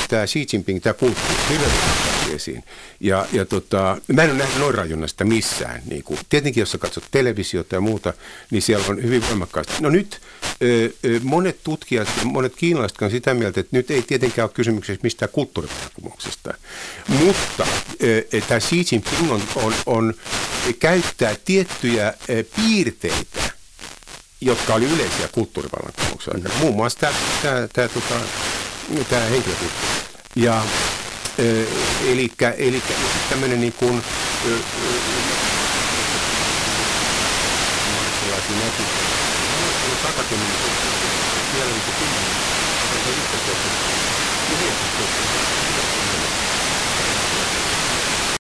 tämä Xi Jinping, tämä kulttuuri, hyvä esiin. Ja mä en ole nähnyt noin rajunnasta missään. Niin kuin, tietenkin, jos sä katsot televisiota ja muuta, niin siellä on hyvin voimakkaasti. No nyt monet tutkijat ja monet kiinalaiset on sitä mieltä, että nyt ei tietenkään ole kysymyksessä mistään kulttuurivallankumouksesta. Mutta tämä Xi Jinping käyttää tiettyjä piirteitä, jotka oli yleisiä kulttuurivallankumouksen aikana. Muun muassa tämä henkilökulttuuri. Ja eli tämmöinen niin kuin sellaisia näkyviä. Siellä on